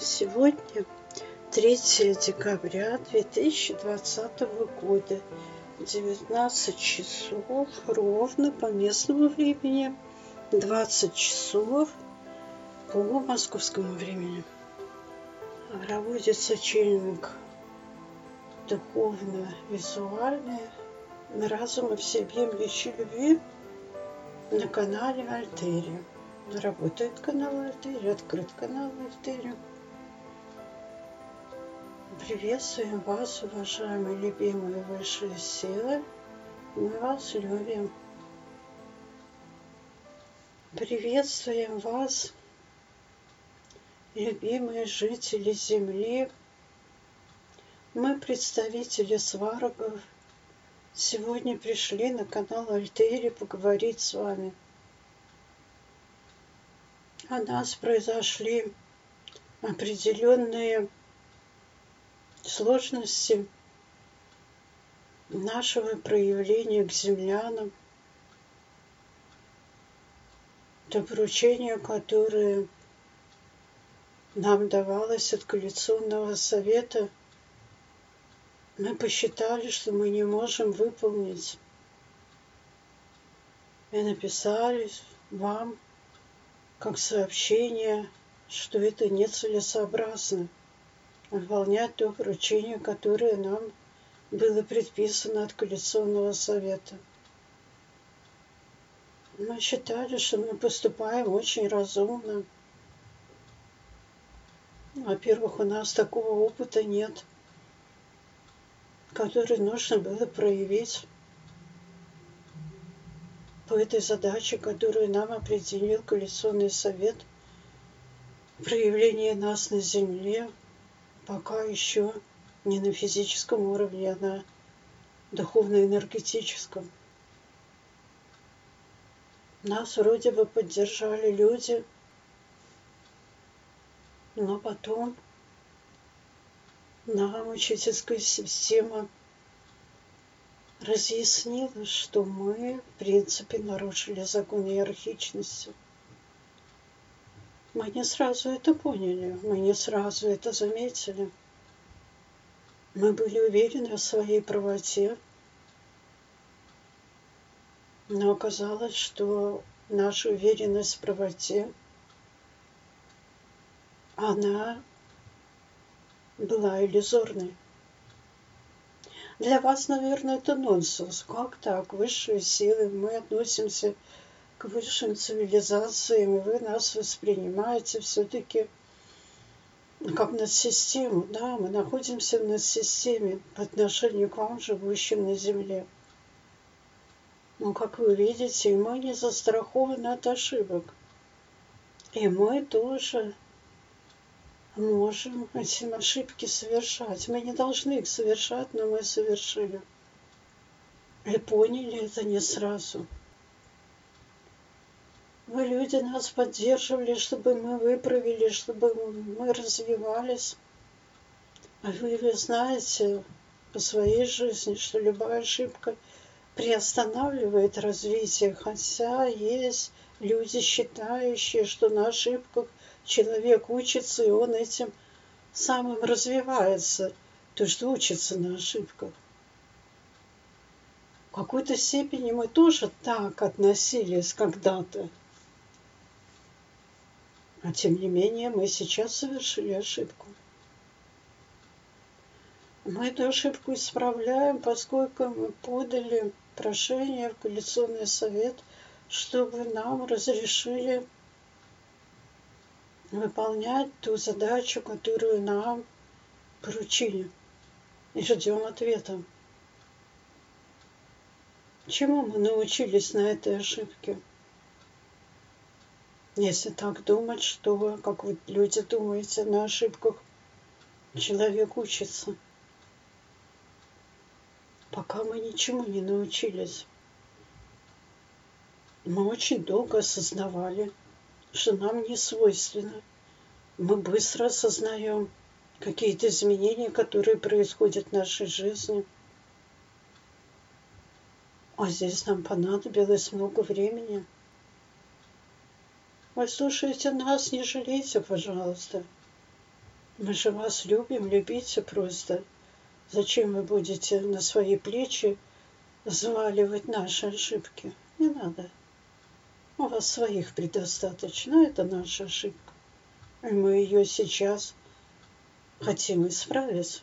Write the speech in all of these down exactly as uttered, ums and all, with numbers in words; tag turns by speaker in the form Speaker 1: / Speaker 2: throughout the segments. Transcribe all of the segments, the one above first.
Speaker 1: Сегодня третье декабря две тысячи двадцатого года, девятнадцать часов ровно по местному времени, двадцать часов по московскому времени. Проводится тренинг духовно-визуальный на разума всеобъемлющей любви на канале Альтерия. Работает канал Альтерия, открыт канал Альтерия. Приветствуем вас, уважаемые, любимые высшие силы. Мы вас любим. Приветствуем вас, любимые жители Земли. Мы, представители сварогов, сегодня пришли на канал Альтерия поговорить с вами. У нас произошли определенные сложности нашего проявления к землянам, то поручение, которое нам давалось от коалиционного совета, мы посчитали, что мы не можем выполнить. И написали вам как сообщение, что это нецелесообразно выполнять то поручение, которое нам было предписано от коалиционного совета. Мы считали, что мы поступаем очень разумно. Во-первых, у нас такого опыта нет, который нужно было проявить по этой задаче, которую нам определил коалиционный совет. Проявление нас на Земле пока еще не на физическом уровне, а на духовно-энергетическом. Нас вроде бы поддержали люди, но потом нам учительская система разъяснила, что мы, в принципе, нарушили закон иерархичности. Мы не сразу это поняли, мы не сразу это заметили. Мы были уверены в своей правоте, но оказалось, что наша уверенность в правоте, она была иллюзорной. Для вас, наверное, это нонсенс. Как так? Высшие силы, мы относимся к высшим цивилизациям, и вы нас воспринимаете все-таки как надсистему. Да, мы находимся в надсистеме по отношению к вам, живущим на Земле. Но, как вы видите, мы не застрахованы от ошибок. И мы тоже можем эти ошибки совершать. Мы не должны их совершать, но мы совершили. И поняли это не сразу. Вы, люди, нас поддерживали, чтобы мы выправили, чтобы мы развивались. А вы, вы знаете по своей жизни, что любая ошибка приостанавливает развитие, хотя есть люди, считающие, что на ошибках человек учится, и он этим самым развивается, то что учится на ошибках. В какой-то степени мы тоже так относились когда-то. А тем не менее, мы сейчас совершили ошибку. Мы эту ошибку исправляем, поскольку мы подали прошение в коалиционный совет, чтобы нам разрешили выполнять ту задачу, которую нам поручили. И ждем ответа. Чему мы научились на этой ошибке? Если так думать, что, как вы, люди, думаете, на ошибках человек учится. Пока мы ничему не научились. Мы очень долго осознавали, что нам не свойственно. Мы быстро осознаем какие-то изменения, которые происходят в нашей жизни. А здесь нам понадобилось много времени. Вы слушаете нас, не жалейте, пожалуйста. Мы же вас любим, любите просто. Зачем вы будете на свои плечи взваливать наши ошибки? Не надо. У вас своих предостаточно, это наша ошибка. И мы ее сейчас хотим исправить.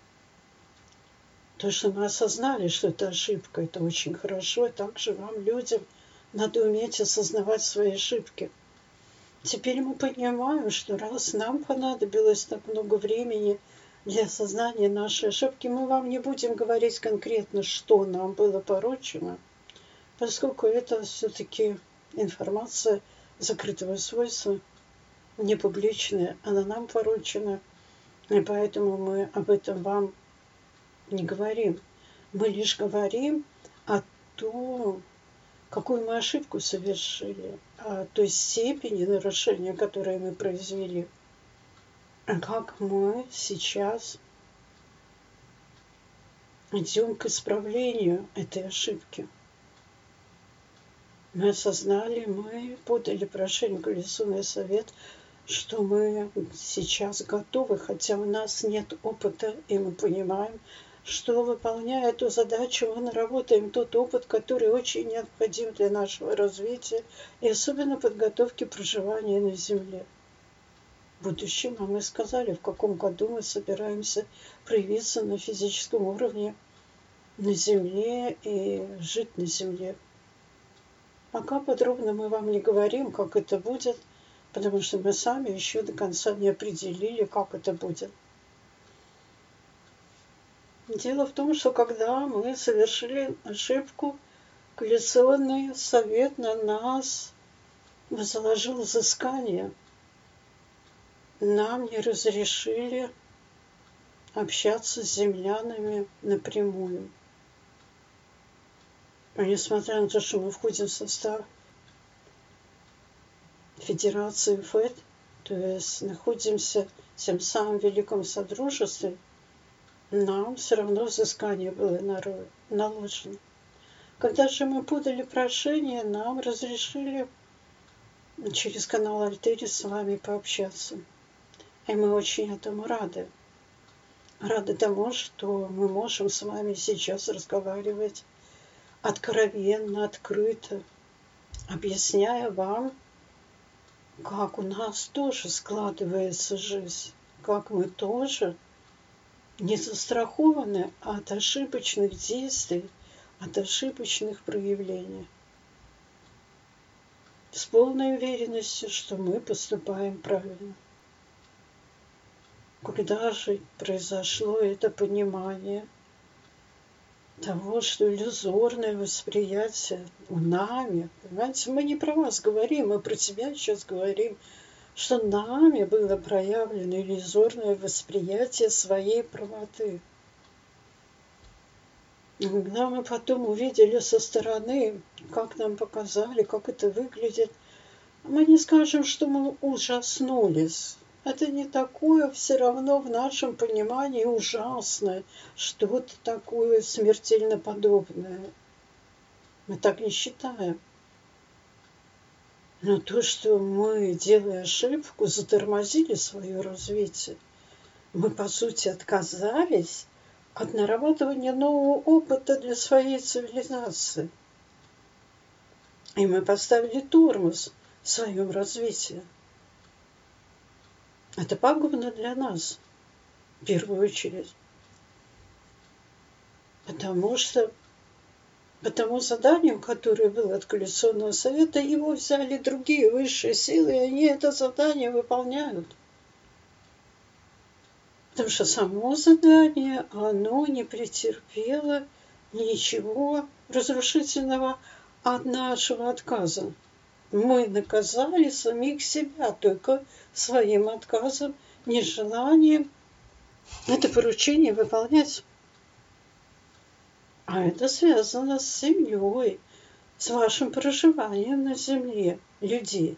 Speaker 1: То, что мы осознали, что это ошибка, это очень хорошо. И также вам, людям, надо уметь осознавать свои ошибки. Теперь мы понимаем, что раз нам понадобилось так много времени для осознания нашей ошибки, мы вам не будем говорить конкретно, что нам было поручено, поскольку это все-таки информация закрытого свойства, не публичная, она нам поручена, и поэтому мы об этом вам не говорим. Мы лишь говорим о том, какую мы ошибку совершили, о той степени нарушения, которые мы произвели, а как мы сейчас идем к исправлению этой ошибки. Мы осознали, мы подали прошение Коалиционный совет, что мы сейчас готовы, хотя у нас нет опыта, и мы понимаем, что, выполняя эту задачу, мы наработаем тот опыт, который очень необходим для нашего развития и особенно подготовки проживания на Земле. В будущем, а мы сказали, в каком году мы собираемся проявиться на физическом уровне на Земле и жить на Земле. Пока подробно мы вам не говорим, как это будет, потому что мы сами еще до конца не определили, как это будет. Дело в том, что когда мы совершили ошибку, Коалиционный совет на нас возложил взыскание. Нам не разрешили общаться с землянами напрямую. А несмотря на то, что мы входим в состав Федерации ФЭД, то есть находимся тем самым в Великом Содружестве, нам все равно взыскание было наложено. Когда же мы подали прошение, нам разрешили через канал Альтери с вами пообщаться. И мы очень этому рады. Рады тому, что мы можем с вами сейчас разговаривать откровенно, открыто, объясняя вам, как у нас тоже складывается жизнь, как мы тоже не застрахованы от ошибочных действий, от ошибочных проявлений. С полной уверенностью, что мы поступаем правильно. Когда же произошло это понимание того, что иллюзорное восприятие у нами, понимаете, мы не про вас говорим, мы про себя сейчас говорим, что нами было проявлено иллюзорное восприятие своей правоты. И когда мы потом увидели со стороны, как нам показали, как это выглядит, мы не скажем, что мы ужаснулись. Это не такое все равно в нашем понимании ужасное, что-то такое смертельно подобное. Мы так не считаем. Но то, что мы, делая ошибку, затормозили свое развитие, мы, по сути, отказались от нарабатывания нового опыта для своей цивилизации. И мы поставили тормоз в своем развитии. Это пагубно для нас, в первую очередь. Потому что по тому заданию, которое было от Коалиционного совета, его взяли другие высшие силы, и они это задание выполняют. Потому что само задание, оно не претерпело ничего разрушительного от нашего отказа. Мы наказали самих себя только своим отказом, нежеланием это поручение выполнять. А это связано с семьей, с вашим проживанием на земле людей.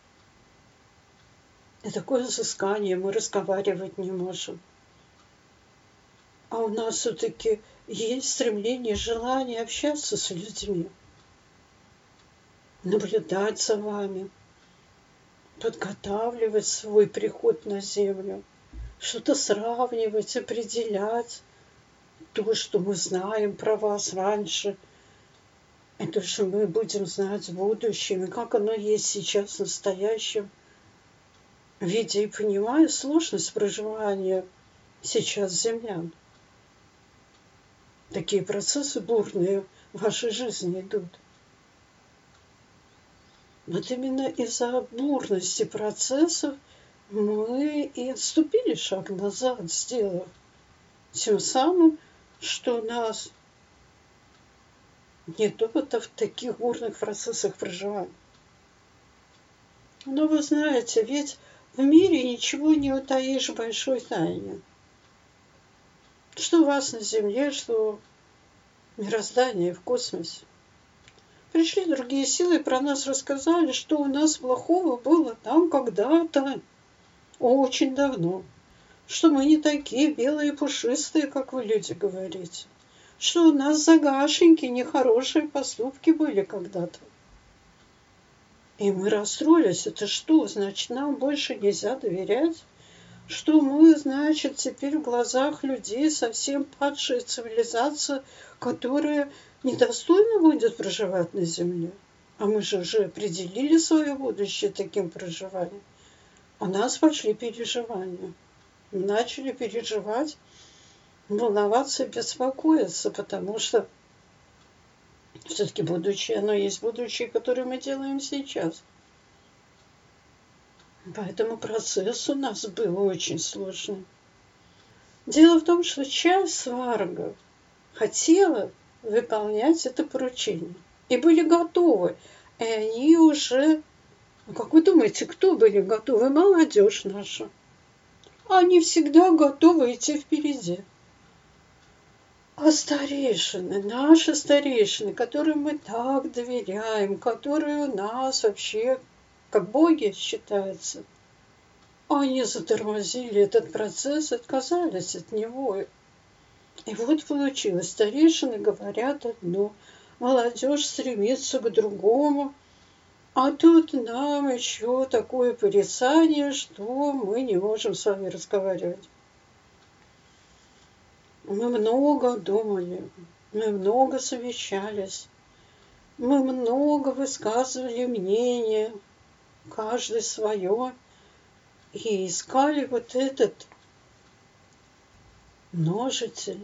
Speaker 1: И такое взыскание мы разговаривать не можем. А у нас все-таки есть стремление, желание общаться с людьми, наблюдать за вами, подготавливать свой приход на землю, что-то сравнивать, определять то, что мы знаем про вас раньше, и то, что мы будем знать в будущем, и как оно есть сейчас в настоящем. Видя и понимая сложность проживания сейчас землян. Такие процессы бурные в вашей жизни идут. Вот именно из-за бурности процессов мы и отступили шаг назад, сделав тем самым, что у нас нет опыта в таких бурных процессах проживания. Но вы знаете, ведь в мире ничего не утаишь большой тайне. Что у вас на Земле, что в мироздании, в космосе. Пришли другие силы и про нас рассказали, что у нас плохого было там когда-то, очень давно. Что мы не такие белые пушистые, как вы, люди, говорите. Что у нас загашеньки, нехорошие поступки были когда-то. И мы расстроились. Это что? Значит, нам больше нельзя доверять? Что мы, значит, теперь в глазах людей совсем падшая цивилизация, которая недостойно будет проживать на Земле? А мы же уже определили свое будущее таким проживанием. У нас пошли переживания. Мы начали переживать, волноваться и беспокоиться, потому что все-таки будущее, оно есть будущее, которое мы делаем сейчас. Поэтому процесс у нас был очень сложный. Дело в том, что часть сваргов хотела выполнять это поручение. И были готовы. И они уже... Ну, как вы думаете, кто были готовы? Молодежь наша. Они всегда готовы идти впереди. А старейшины, наши старейшины, которым мы так доверяем, которые у нас вообще как боги считаются, они затормозили этот процесс, отказались от него. И вот получилось, старейшины говорят одно, молодежь стремится к другому, а тут нам еще такое порицание, что мы не можем с вами разговаривать. Мы много думали, мы много совещались, мы много высказывали мнения, каждый свое, и искали вот этот множитель,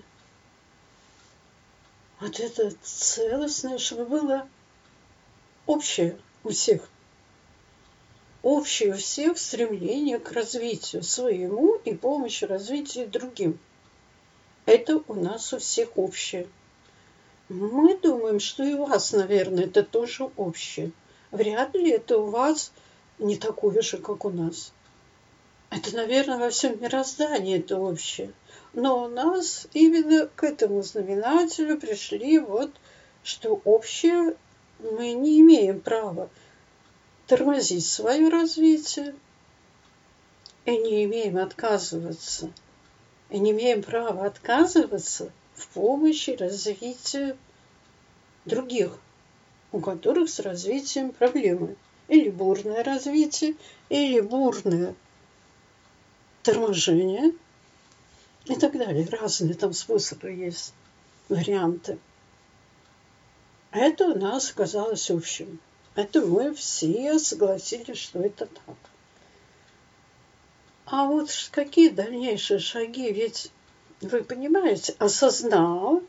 Speaker 1: вот это целостное, чтобы было общее у всех. Общее у всех стремление к развитию своему и помощи развитию другим. Это у нас у всех общее. Мы думаем, что и у вас, наверное, это тоже общее. Вряд ли это у вас не такое же, как у нас. Это, наверное, во всем мироздании это общее. Но у нас именно к этому знаменателю пришли вот, что общее мы не имеем права тормозить свое развитие и не имеем отказываться. И не имеем права отказываться в помощи развитию других, у которых с развитием проблемы. Или бурное развитие, или бурное торможение и так далее. Разные там способы есть, варианты. Это у нас оказалось общим. Это мы все согласились, что это так. А вот какие дальнейшие шаги? Ведь, вы понимаете, осознал,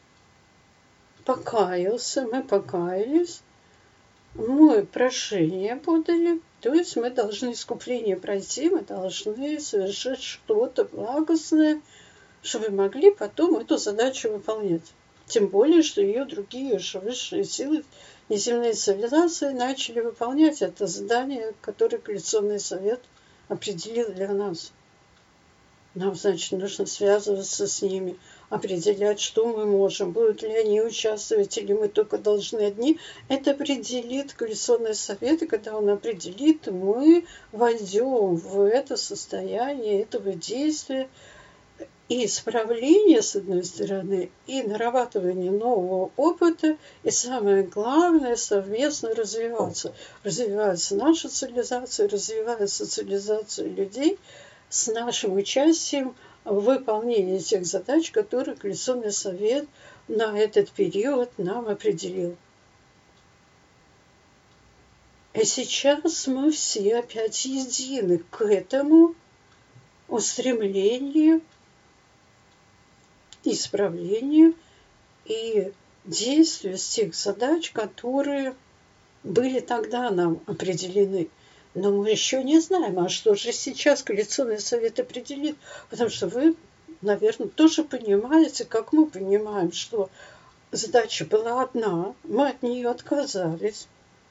Speaker 1: покаялся, мы покаялись, мы прошение подали, то есть мы должны искупление пройти, мы должны совершить что-то благостное, чтобы могли потом эту задачу выполнять. Тем более, что ее другие уже высшие силы, неземные цивилизации начали выполнять это задание, которое Коалиционный совет определил для нас. Нам, значит, нужно связываться с ними, определять, что мы можем, будут ли они участвовать, или мы только должны одни. Это определит Коалиционный совет, и когда он определит, мы войдем в это состояние этого действия и исправления, с одной стороны, и нарабатывание нового опыта, и самое главное, совместно развиваться. Развивается наша цивилизация, развивается цивилизация людей, с нашим участием в выполнении тех задач, которые Коалиционный совет на этот период нам определил. И сейчас мы все опять едины к этому устремлению, исправлению и действию с тех задач, которые были тогда нам определены. Но мы еще не знаем, а что же сейчас Коалиционный совет определит, потому что вы, наверное, тоже понимаете, как мы понимаем, что задача была одна, мы от нее отказались.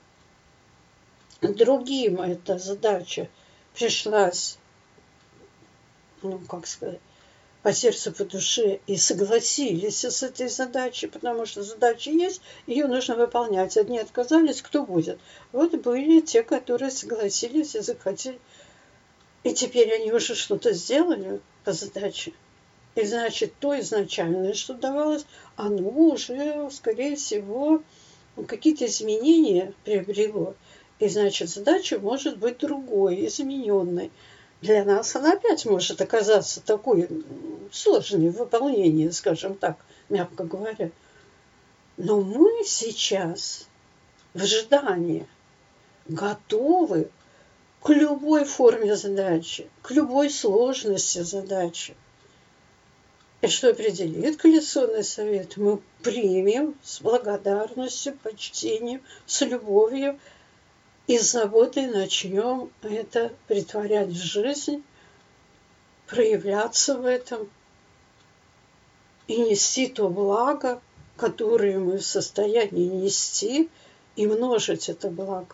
Speaker 1: Другим эта задача пришлась, ну, как сказать, по сердцу, по душе, и согласились с этой задачей, потому что задача есть, ее нужно выполнять. Одни отказались, кто будет? Вот были те, которые согласились и захотели. И теперь они уже что-то сделали по задаче. И значит, то изначальное, что давалось, оно уже, скорее всего, какие-то изменения приобрело. И значит, задача может быть другой, измененной. Для нас она опять может оказаться такой сложной в выполнении, скажем так, мягко говоря. Но мы сейчас в ожидании готовы к любой форме задачи, к любой сложности задачи. И что определит Коалиционный совет, мы примем с благодарностью, почтением, с любовью и с заботой начнем это претворять в жизнь, проявляться в этом и нести то благо, которое мы в состоянии нести, и множить это благо.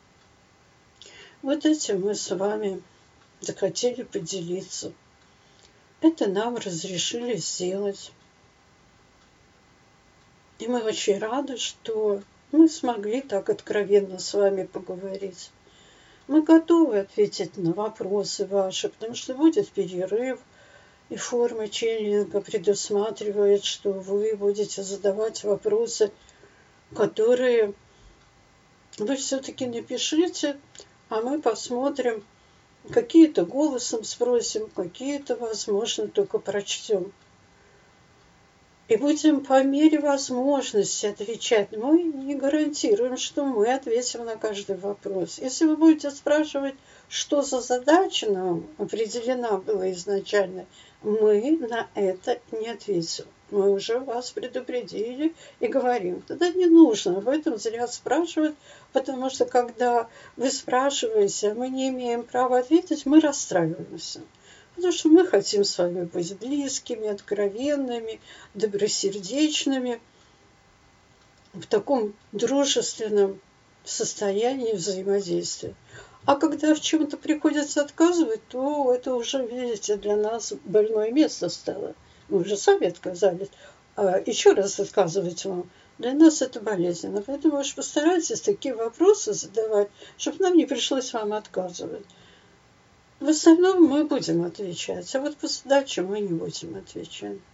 Speaker 1: Вот этим мы с вами захотели поделиться. Это нам разрешили сделать. И мы очень рады, что мы смогли так откровенно с вами поговорить. Мы готовы ответить на вопросы ваши, потому что будет перерыв, и форма ченнинга предусматривает, что вы будете задавать вопросы, которые вы все-таки напишите, а мы посмотрим, какие-то голосом спросим, какие-то, возможно, только прочтем. И будем по мере возможности отвечать. Мы не гарантируем, что мы ответим на каждый вопрос. Если вы будете спрашивать, что за задача нам определена была изначально, мы на это не ответим. Мы уже вас предупредили и говорим. Тогда не нужно об этом зря спрашивать, потому что когда вы спрашиваете, а мы не имеем права ответить, мы расстраиваемся. Потому что мы хотим с вами быть близкими, откровенными, добросердечными, в таком дружественном состоянии взаимодействия. А когда в чем-то приходится отказывать, то это уже, видите, для нас больное место стало. Мы уже сами отказались. А еще раз отказывать вам, для нас это болезненно. Поэтому уж постарайтесь такие вопросы задавать, чтобы нам не пришлось вам отказывать. В остальном мы будем отвечать, а вот по задачам мы не будем отвечать.